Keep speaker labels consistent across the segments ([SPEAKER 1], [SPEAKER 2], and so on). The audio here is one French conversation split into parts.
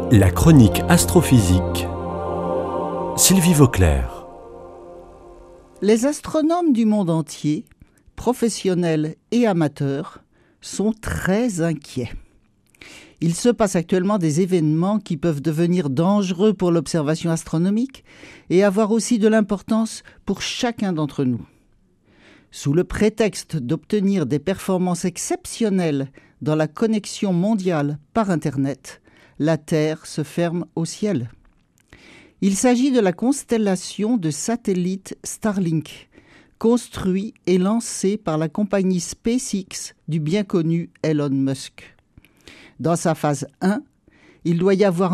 [SPEAKER 1] La chronique astrophysique. Sylvie Vauclair.
[SPEAKER 2] Les astronomes du monde entier, professionnels et amateurs, sont très inquiets. Il se passe actuellement des événements qui peuvent devenir dangereux pour l'observation astronomique et avoir aussi de l'importance pour chacun d'entre nous. Sous le prétexte d'obtenir des performances exceptionnelles dans la connexion mondiale par Internet, la Terre se ferme au ciel. Il s'agit de la constellation de satellites Starlink, construit et lancé par la compagnie SpaceX du bien connu Elon Musk. Dans sa phase 1, il doit y avoir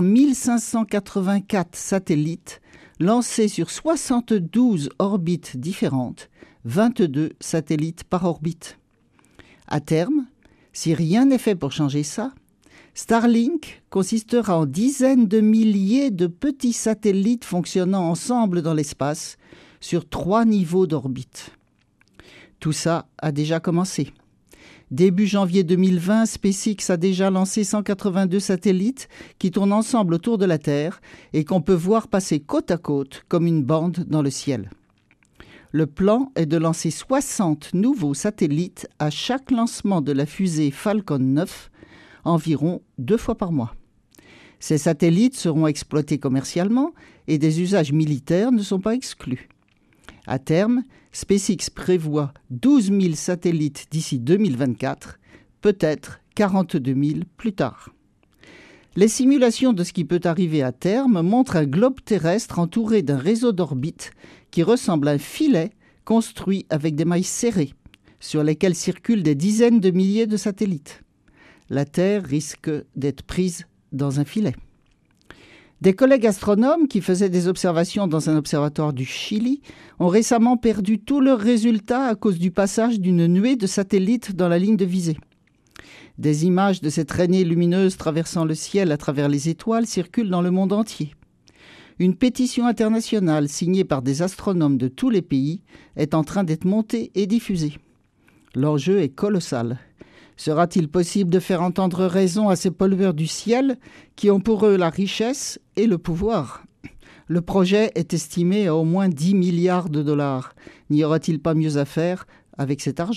[SPEAKER 2] 1584 satellites lancés sur 72 orbites différentes, 22 satellites par orbite. À terme, si rien n'est fait pour changer ça, Starlink consistera en dizaines de milliers de petits satellites fonctionnant ensemble dans l'espace sur 3 niveaux d'orbite. Tout ça a déjà commencé. Début janvier 2020, SpaceX a déjà lancé 182 satellites qui tournent ensemble autour de la Terre et qu'on peut voir passer côte à côte comme une bande dans le ciel. Le plan est de lancer 60 nouveaux satellites à chaque lancement de la fusée Falcon 9, environ 2 fois par mois. Ces satellites seront exploités commercialement et des usages militaires ne sont pas exclus. À terme, SpaceX prévoit 12 000 satellites d'ici 2024, peut-être 42 000 plus tard. Les simulations de ce qui peut arriver à terme montrent un globe terrestre entouré d'un réseau d'orbites qui ressemble à un filet construit avec des mailles serrées, sur lesquelles circulent des dizaines de milliers de satellites. La Terre risque d'être prise dans un filet. Des collègues astronomes qui faisaient des observations dans un observatoire du Chili ont récemment perdu tous leurs résultats à cause du passage d'une nuée de satellites dans la ligne de visée. Des images de cette traînée lumineuse traversant le ciel à travers les étoiles circulent dans le monde entier. Une pétition internationale signée par des astronomes de tous les pays est en train d'être montée et diffusée. L'enjeu est colossal. Sera-t-il possible de faire entendre raison à ces pollueurs du ciel qui ont pour eux la richesse et le pouvoir ? Le projet est estimé à au moins 10 milliards de dollars. N'y aura-t-il pas mieux à faire avec cet argent ?